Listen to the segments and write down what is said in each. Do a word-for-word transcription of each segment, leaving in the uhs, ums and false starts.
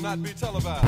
not be televised.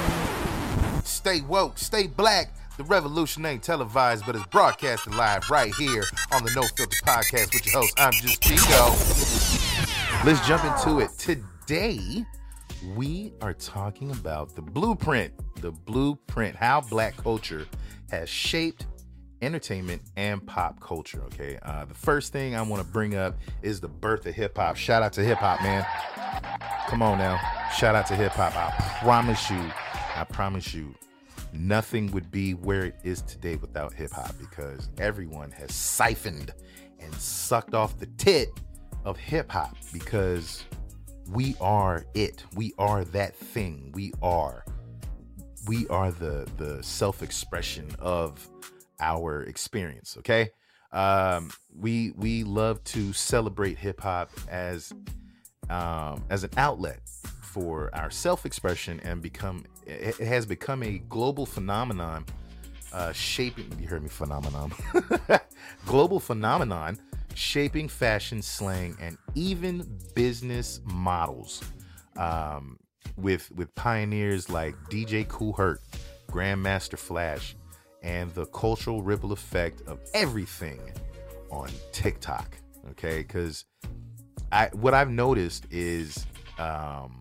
Stay woke, stay black. The revolution ain't televised, but it's broadcasted live right here on the No Filter Podcast with your host, I'm Just Chico. Let's jump into it. Today, we are talking about the blueprint. The blueprint, how black culture has shaped entertainment and pop culture, okay? Uh, the first thing I want to bring up is the birth of hip-hop. Shout out to hip-hop, man. Come on now. Shout out to hip-hop. I promise you, I promise you, nothing would be where it is today without hip-hop, because everyone has siphoned and sucked off the tit of hip-hop, because we are it. We are that thing. We are. We are the, the self-expression of our experience, okay? Um, we we love to celebrate hip-hop as um, as an outlet for our self-expression, and become it has become a global phenomenon, uh, shaping, you heard me, phenomenon, global phenomenon, shaping fashion, slang, and even business models, um, with with pioneers like D J Kool Herc, Grandmaster Flash, and the cultural ripple effect of everything on TikTok. Okay, because I what I've noticed is um,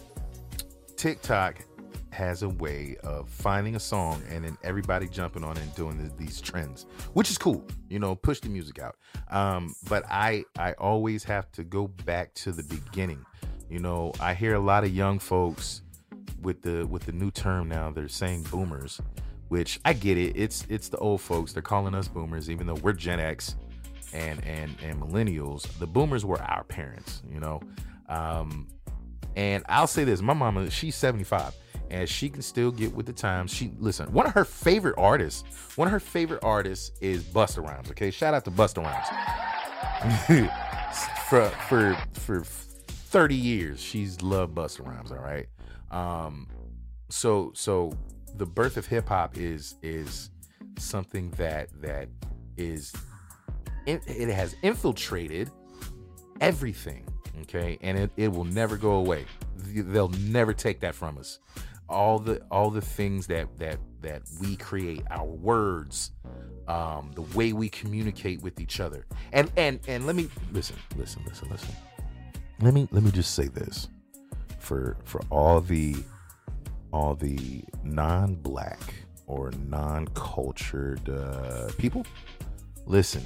TikTok has a way of finding a song and then everybody jumping on it and doing the, these trends, which is cool. You know, push the music out. Um, but I I always have to go back to the beginning. You know, I hear a lot of young folks with the with the new term now. They're saying boomers, which I get it. It's it's the old folks. They're calling us boomers, even though we're Gen X and and and millennials. The boomers were our parents, you know. Um, and I'll say this: my mama, she's seventy-five, and she can still get with the times. She listen. One of her favorite artists, one of her favorite artists is Busta Rhymes. Okay, shout out to Busta Rhymes. for for for thirty years, she's loved Busta Rhymes. All right. Um, so so. The birth of hip hop is is something that that is it, it has infiltrated everything, okay, and it, it will never go away. They'll never take that from us. All the all the things that that that we create, our words, um, the way we communicate with each other, and and and let me listen, listen, listen, listen. Let me let me just say this for for all the. all the non-black or non-cultured uh, people, listen,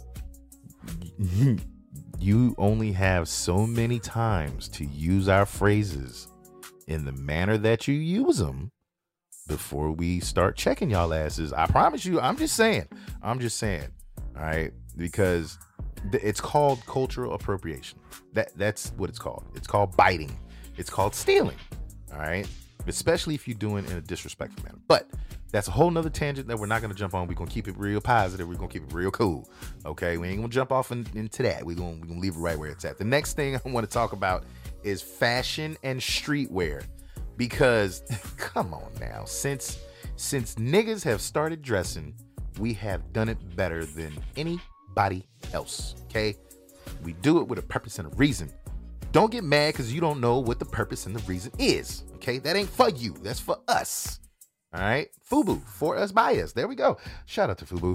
you only have so many times to use our phrases in the manner that you use them before we start checking y'all asses. I promise you, I'm just saying, I'm just saying, all right, because th- it's called cultural appropriation. That That's what it's called. It's called biting. It's called stealing, all right? Especially if you're doing it in a disrespectful manner. But that's a whole nother tangent that we're not going to jump on. We're going to keep it real positive. We're going to keep it real cool. Okay, we ain't going to jump off in, into that. We're going we're gonna leave it right where it's at. The next thing I want to talk about is fashion and streetwear. Because, come on now, since since niggas have started dressing, we have done it better than anybody else. Okay, we do it with a purpose and a reason. Don't get mad because you don't know what the purpose and the reason is. Okay, that ain't for you. That's for us. All right, FUBU, for us, by us. There we go. Shout out to FUBU.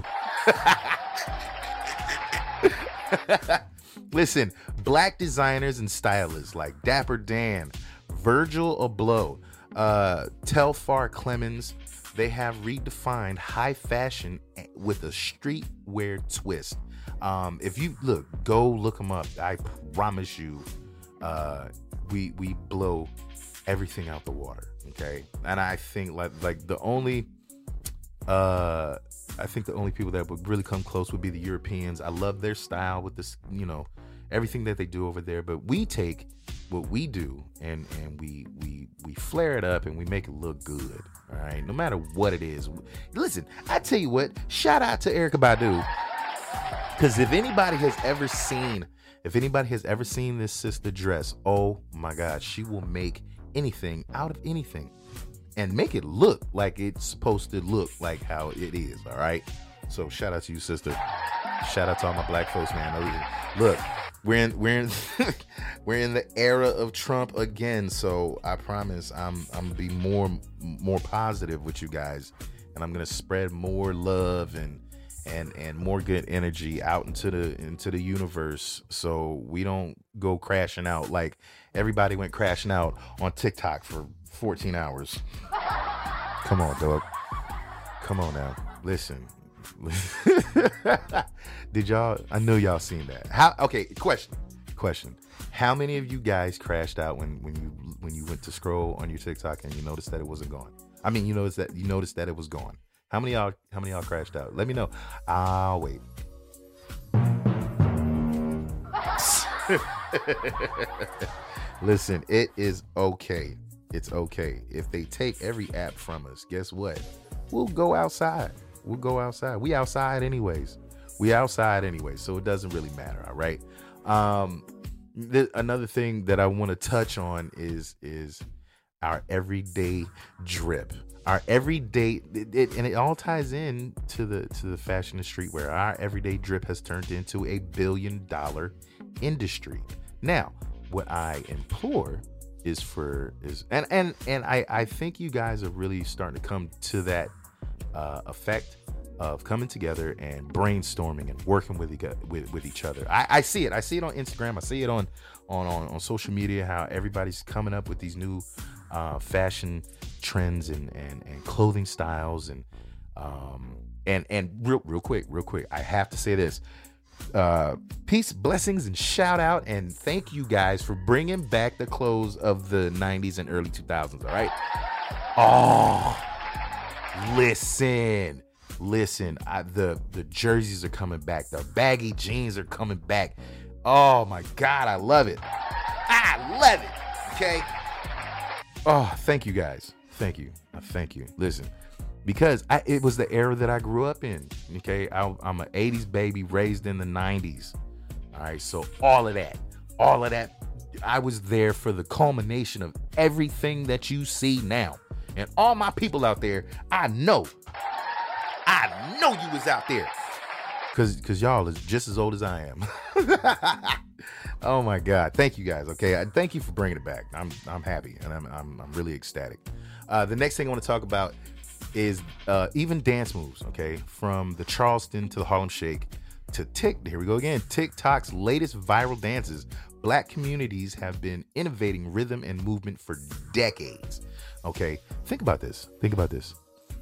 Listen, black designers and stylists like Dapper Dan, Virgil Abloh, uh, Telfar Clemens, they have redefined high fashion with a streetwear twist. Um, if you look, go look them up. I promise you. Uh, we we blow everything out the water, okay? And I think like like the only, uh, I think the only people that would really come close would be the Europeans. I love their style with this, you know, everything that they do over there. But we take what we do and and we we we flare it up and we make it look good, all right? No matter what it is. Listen, I tell you what, shout out to Erykah Badu, because if anybody has ever seen. If anybody has ever seen this sister dress, oh my God, she will make anything out of anything and make it look like it's supposed to look like how it is, all right? So shout out to you, sister. Shout out to all my black folks, man. Look, we're in we're in we're in the era of Trump again. So I promise I'm I'm gonna be more more positive with you guys, and I'm gonna spread more love and and and more good energy out into the into the universe, so we don't go crashing out like everybody went crashing out on TikTok for fourteen hours. Come on, dog. Come on now. Listen. Did y'all? I know y'all seen that. How? Okay. Question. Question. How many of you guys crashed out when when you when you went to scroll on your TikTok and you noticed that it wasn't gone? I mean, you noticed that you noticed that it was gone. How many of y'all? How many of y'all crashed out? Let me know. I'll wait. Listen, it is okay. It's okay. If they take every app from us, guess what? We'll go outside. We'll go outside. We outside anyways. We outside anyway, so it doesn't really matter. All right. Um, th- another thing that I want to touch on is is our everyday drip. Our everyday, it, it, and it all ties in to the to the fashion and streetwear. Our everyday drip has turned into a billion dollar industry. Now, what I implore is for is and and and I I think you guys are really starting to come to that uh, effect of coming together and brainstorming and working with each, with, with each other. I, I see it. I see it on Instagram. I see it on on on, on social media. How everybody's coming up with these new uh, fashion trends and, and and clothing styles and um and and real real quick real quick I have to say this, uh peace, blessings, and shout out and thank you guys for bringing back the clothes of the nineties and early two thousands. All right. Oh, listen listen I, the the jerseys are coming back, the baggy jeans are coming back. Oh my god, I love it. I love it. Okay. Oh, thank you guys. Thank you. Thank you. Listen, because I, it was the era that I grew up in. Okay. I, I'm an eighties baby raised in the nineties. All right. So all of that, all of that, I was there for the culmination of everything that you see now. And all my people out there, I know, I know you was out there. Cause, cause y'all is just as old as I am. Oh my God. Thank you guys. Okay. I, thank you for bringing it back. I'm, I'm happy and I'm, I'm, I'm really ecstatic. Uh, the next thing I want to talk about is uh, even dance moves. Okay. From the Charleston to the Harlem Shake to Tik. Here we go again. TikTok's latest viral dances. Black communities have been innovating rhythm and movement for decades. Okay. Think about this. Think about this.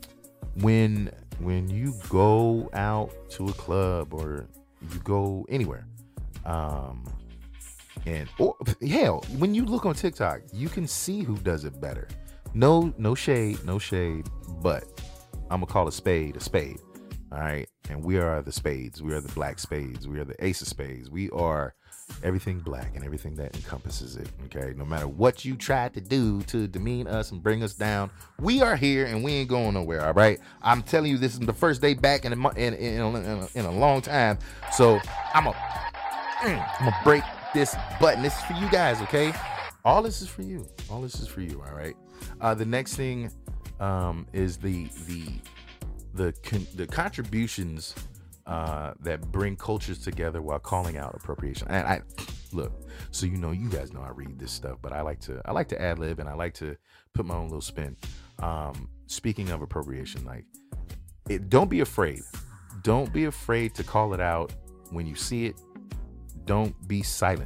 When, when you go out to a club or you go anywhere, um, and or hell, when you look on TikTok, you can see who does it better. No, no shade, no shade, but I'm gonna call a spade a spade. All right. And we are the spades. We are the black spades. We are the ace of spades. We are everything black and everything that encompasses it. Okay. No matter what you tried to do to demean us and bring us down, we are here and we ain't going nowhere. All right. I'm telling you, this is the first day back in a, in, in, in, a, in a long time. So I'm a, mm, I'm gonna break this button. This is for you guys. Okay. All this is for you. All this is for you. All right. Uh, the next thing um, is the the the con- the contributions uh, that bring cultures together while calling out appropriation. And I look, so you know, you guys know I read this stuff, but I like to I like to ad lib and I like to put my own little spin. Um, speaking of appropriation, like, it, don't be afraid. Don't be afraid to call it out when you see it. Don't be silent.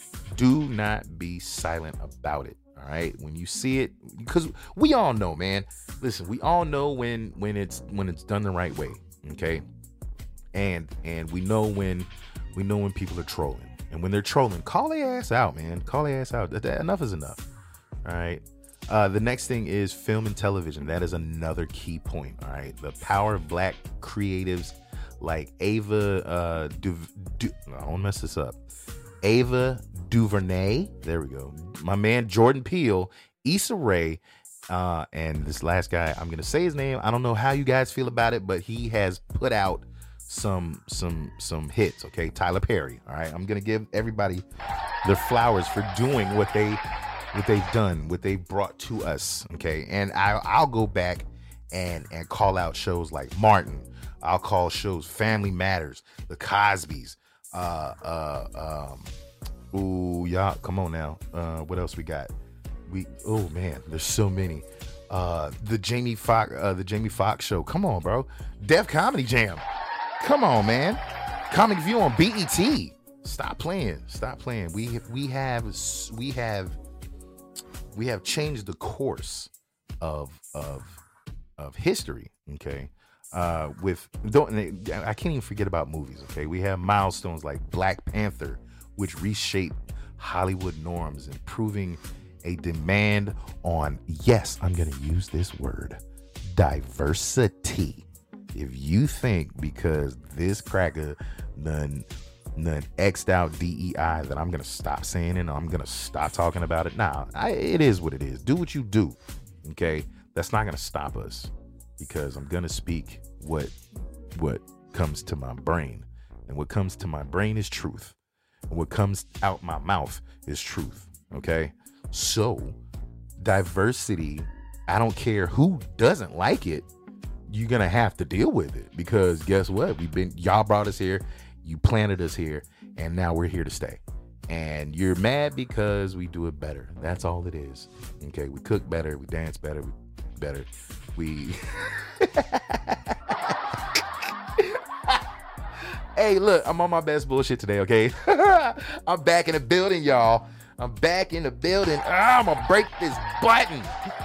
Do not be silent about it. All right. When you see it, because we all know, man, listen, we all know when, when it's, when it's done the right way. Okay. And, and we know when, we know when people are trolling, and when they're trolling, call their ass out, man. Call their ass out. That, that, enough is enough. All right. Uh, the next thing is film and television. That is another key point. All right. The power of black creatives like Ava, uh, du- du- I don't mess this up. Ava DuVernay, there we go. My man Jordan Peele, Issa Rae, uh, and this last guy, I'm gonna say his name. I don't know how you guys feel about it, but he has put out some some some hits. Okay, Tyler Perry. All right, I'm gonna give everybody their flowers for doing what they what they've done, what they brought to us. Okay, and I, I'll go back and and call out shows like Martin. I'll call shows Family Matters, The Cosbys. Uh, uh, um, ooh, y'all, come on now. Uh, what else we got? We, oh man, there's so many. Uh, the Jamie Foxx, uh, the Jamie Foxx show. Come on, bro. Def Comedy Jam. Come on, man. Comedy View on B E T. Stop playing. Stop playing. We we have we have we have changed the course of of of history. Okay. Uh, with don't I can't even forget about movies. Okay, we have milestones like Black Panther, which reshaped Hollywood norms, improving a demand on, yes, I'm gonna use this word, diversity. If you think because this cracker done done X'd out D E I that I'm gonna stop saying it, and I'm gonna stop talking about it, nah, I, it is what it is. Do what you do. Okay, that's not gonna stop us. Because I'm gonna speak what what comes to my brain, and what comes to my brain is truth, and what comes out my mouth is truth. Okay, so diversity, I don't care who doesn't like it, you're gonna have to deal with it, because guess what? We've been y'all brought us here, you planted us here, and now we're here to stay. And you're mad because we do it better. That's all it is. Okay, we cook better, we dance better, we better. We Hey, look, I'm on my best bullshit today, okay? I'm back in the building, y'all. I'm back in the building. Ah, I'm gonna break this button.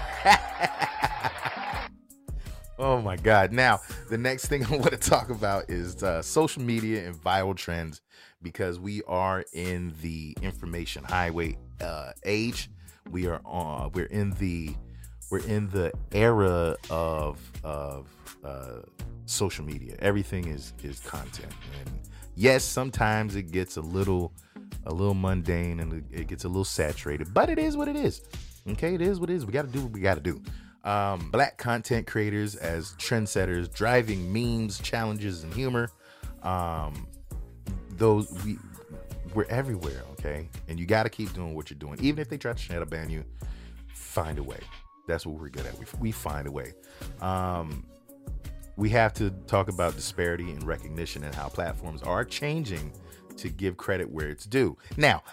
Oh my God. Now, the next thing I want to talk about is uh, social media and viral trends, because we are in the information highway uh, age. We are on, we're in the We're in the era of of uh, social media. Everything is is content, and yes, sometimes it gets a little a little mundane and it gets a little saturated, but it is what it is. Okay, it is what it is. We got to do what we got to do. Um, black content creators as trendsetters, driving memes, challenges, and humor. Um, those we we're everywhere. Okay, and you got to keep doing what you're doing, even if they try to shadow ban you. Find a way. That's what we're good at. We, we find a way. Um, we have to talk about disparity in recognition and how platforms are changing to give credit where it's due. Now,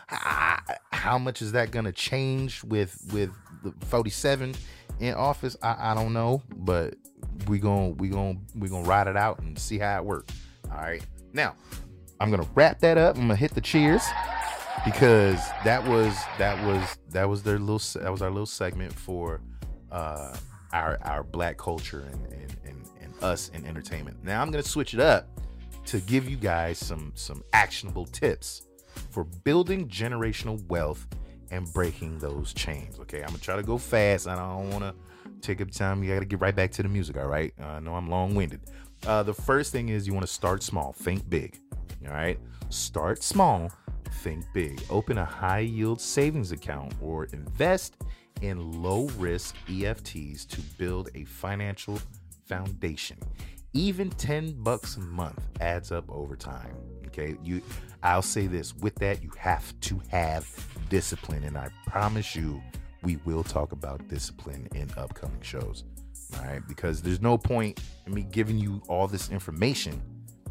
how much is that going to change with with the forty-seven in office? I, I don't know, but we gonna we gonna we gonna ride it out and see how it works. All right. Now, I'm gonna wrap that up. I'm gonna hit the cheers, because that was that was that was their little that was our little segment for uh our our black culture and and, and and us in entertainment. Now I'm gonna switch it up to give you guys some some actionable tips for building generational wealth and breaking those chains. Okay, I'm gonna try to go fast. I don't want to take up time. You gotta get right back to the music. All right, uh, I know I'm long-winded. Uh, the first thing is you want to start small, think big. All right, start small, think big. Open a high-yield savings account or invest in low-risk E F Ts to build a financial foundation. Even ten bucks a month adds up over time. Okay, you. I'll say this: with that, you have to have discipline, and I promise you, we will talk about discipline in upcoming shows. All right, because there's no point in me giving you all this information,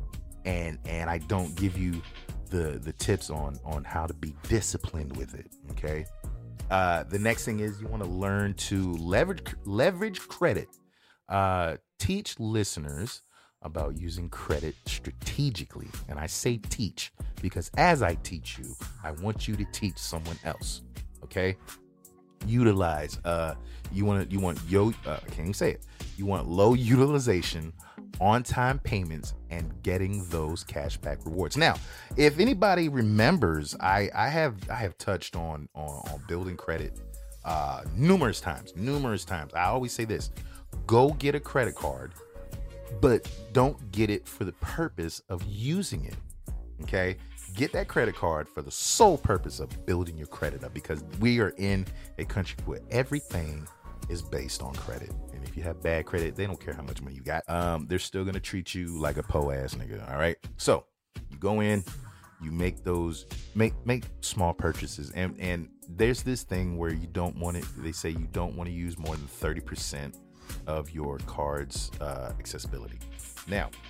and and I don't give you the the tips on on how to be disciplined with it. Okay. Uh, the next thing is you want to learn to leverage leverage credit. Uh, teach listeners about using credit strategically. And I say teach because as I teach you, I want you to teach someone else. Okay? Utilize. Uh, you want to you want yo. Uh, I can't even say it. You want low utilization, on-time payments, and getting those cashback rewards. Now, if anybody remembers, I, I have I have touched on on, on building credit uh, numerous times, numerous times. I always say this: go get a credit card, but don't get it for the purpose of using it. Okay, get that credit card for the sole purpose of building your credit up, because we are in a country where everything is based on credit. And if you have bad credit, they don't care how much money you got. Um, they're still going to treat you like a po ass nigga. All right. So you go in, you make those, make, make small purchases. And, and there's this thing where you don't want it. They say you don't want to use more than thirty percent of your card's uh, accessibility. Now,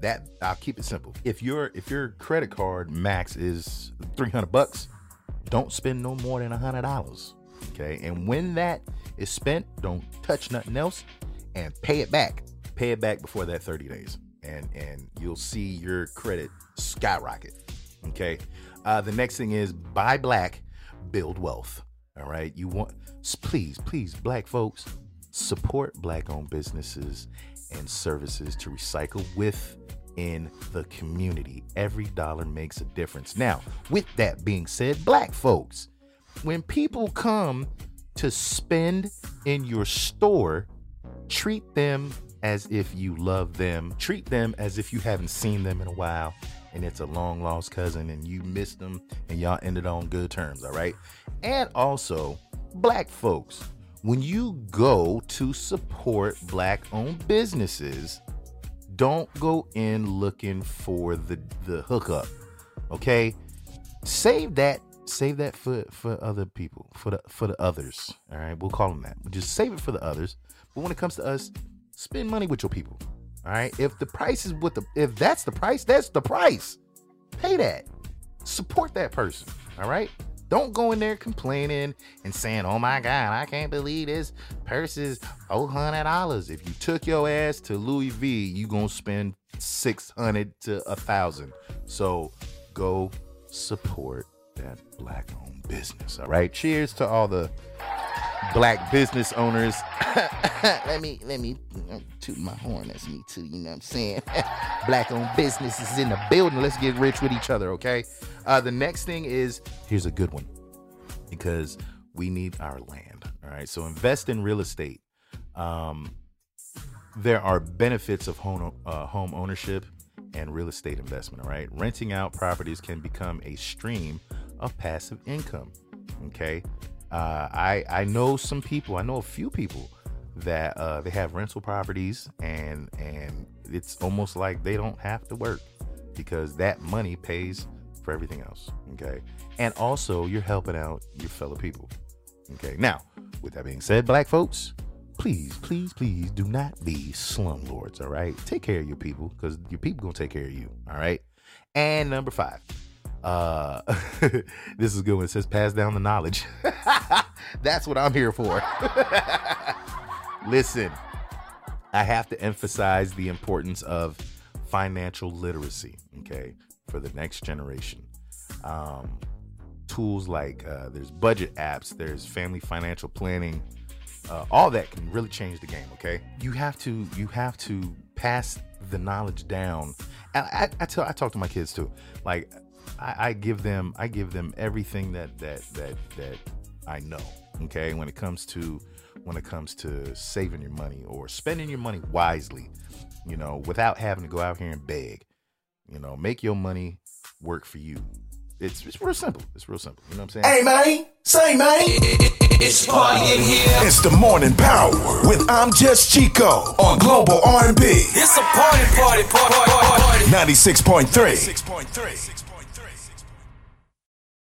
that I'll keep it simple. If your if your credit card max is three hundred bucks, don't spend no more than one hundred dollars. Okay, and when that is spent, don't touch nothing else, and pay it back. Pay it back before that thirty days, and and you'll see your credit skyrocket. Okay, uh, the next thing is buy black, build wealth. All right, you want please, please, black folks, support black-owned businesses and services to recycle within the community. Every dollar makes a difference. Now, with that being said, black folks, when people come to spend in your store, treat them as if you love them. Treat them as if you haven't seen them in a while and it's a long lost cousin and you missed them and y'all ended on good terms, all right? And also, black folks, when you go to support black-owned businesses, don't go in looking for the, the hookup, okay? Save that Save that for, for other people, for the for the others. All right, we'll call them that. Just save it for the others. But when it comes to us, spend money with your people. All right. If the price is what the if that's the price, that's the price. Pay that. Support that person. All right. Don't go in there complaining and saying, "Oh my God, I can't believe this purse is four hundred dollars." If you took your ass to Louis V, you gonna spend six hundred to a thousand. So go support that black-owned business. All right. Cheers to all the black business owners. let me let me toot my horn. That's me too. You know what I'm saying? Black-owned businesses in the building. Let's get rich with each other. Okay. Uh, the next thing is, here's a good one, because we need our land. All right. So invest in real estate. Um, there are benefits of home uh, home ownership and real estate investment. All right. Renting out properties can become a stream of passive income. Okay. Uh, I, I know some people, I know a few people that uh, they have rental properties and, and it's almost like they don't have to work because that money pays for everything else. Okay. And also you're helping out your fellow people. Okay. Now, with that being said, black folks, please, please, please do not be slumlords. All right. Take care of your people, because your people gonna take care of you. All right. And number five, uh, this is a good one. It says pass down the knowledge. That's what I'm here for. Listen, I have to emphasize the importance of financial literacy. Okay. For the next generation. Um, tools like, uh, there's budget apps, there's family financial planning, Uh, all that can really change the game. Okay, you have to you have to pass the knowledge down. And I, I tell I talk to my kids too. Like I, I give them I give them everything that that that that I know. Okay, when it comes to when it comes to saving your money or spending your money wisely, you know, without having to go out here and beg. You know, make your money work for you. It's it's real simple. It's real simple. You know what I'm saying? Hey, man. Say, man. It's party in here. It's the Morning Power with I'm Just Chico on Global R and B. It's a party, party, party, party, party. ninety-six point three.